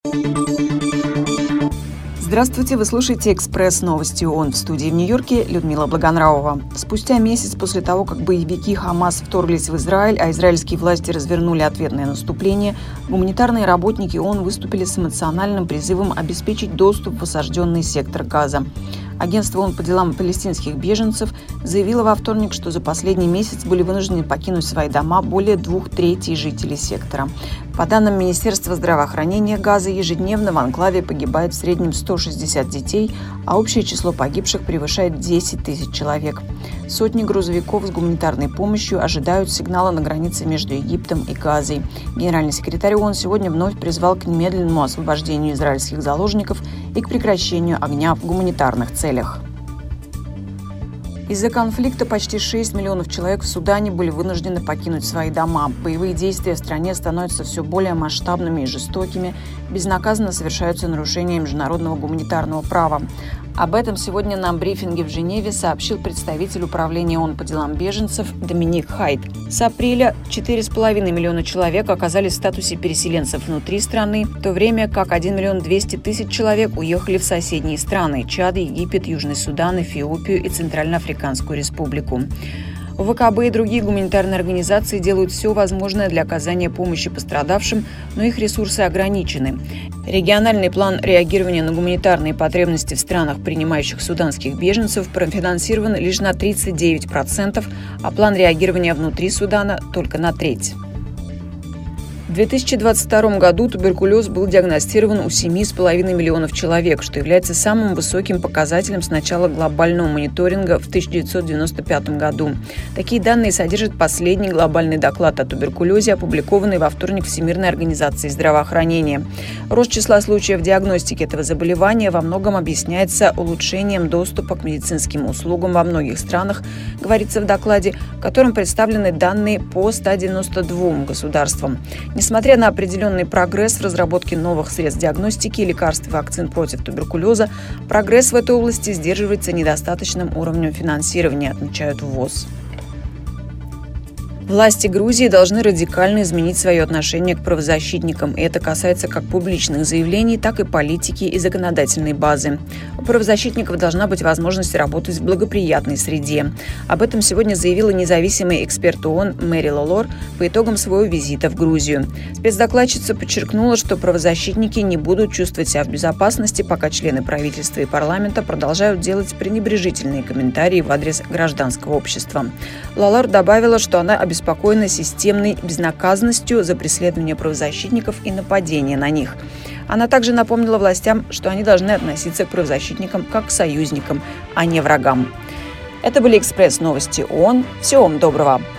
Здравствуйте, вы слушаете «Экспресс новости ООН». В студии в Нью-Йорке Людмила Благонравова. Спустя месяц после того, как боевики Хамас вторглись в Израиль, а израильские власти развернули ответное наступление, гуманитарные работники ООН выступили с эмоциональным призывом обеспечить доступ в осажденный сектор Газа. Агентство ООН по делам палестинских беженцев заявило во вторник, что за последний месяц были вынуждены покинуть свои дома более 2/3 жителей сектора. По данным Министерства здравоохранения Газа, ежедневно в анклаве погибает в среднем 160 детей, а общее число погибших превышает 10 тысяч человек. Сотни грузовиков с гуманитарной помощью ожидают сигнала на границе между Египтом и Газой. Генеральный секретарь ООН сегодня вновь призвал к немедленному освобождению израильских заложников и к прекращению огня в гуманитарных целях. Из-за конфликта почти 6 миллионов человек в Судане были вынуждены покинуть свои дома. Боевые действия в стране становятся все более масштабными и жестокими, безнаказанно совершаются нарушения международного гуманитарного права. Об этом сегодня на брифинге в Женеве сообщил представитель управления ООН по делам беженцев Доминик Хайд. С апреля 4,5 миллиона человек оказались в статусе переселенцев внутри страны, в то время как 1 200 000 человек уехали в соседние страны – Чад, Египет, Южный Судан, Эфиопию и Центральноафриканскую республику. ВКБ и другие гуманитарные организации делают все возможное для оказания помощи пострадавшим, но их ресурсы ограничены. Региональный план реагирования на гуманитарные потребности в странах, принимающих суданских беженцев, профинансирован лишь на 39%, а план реагирования внутри Судана только на треть. В 2022 году туберкулез был диагностирован у 7,5 миллионов человек, что является самым высоким показателем с начала глобального мониторинга в 1995 году. Такие данные содержит последний глобальный доклад о туберкулезе, опубликованный во вторник Всемирной организацией здравоохранения. Рост числа случаев диагностики этого заболевания во многом объясняется улучшением доступа к медицинским услугам во многих странах, говорится в докладе, в котором представлены данные по 192 государствам. Несмотря на определенный прогресс в разработке новых средств диагностики, лекарств и вакцин против туберкулеза, прогресс в этой области сдерживается недостаточным уровнем финансирования, отмечают в ВОЗ. Власти Грузии должны радикально изменить свое отношение к правозащитникам, и это касается как публичных заявлений, так и политики и законодательной базы. У правозащитников должна быть возможность работать в благоприятной среде. Об этом сегодня заявила независимый эксперт ООН Мэри Лолор по итогам своего визита в Грузию. Спецдокладчица подчеркнула, что правозащитники не будут чувствовать себя в безопасности, пока члены правительства и парламента продолжают делать пренебрежительные комментарии в адрес гражданского общества. Лолор добавила, что она обеспокоена системной безнаказанностью за преследование правозащитников и нападение на них. Она также напомнила властям, что они должны относиться к правозащитникам как к союзникам, а не врагам. Это были «Экспресс новости ООН». Всего вам доброго!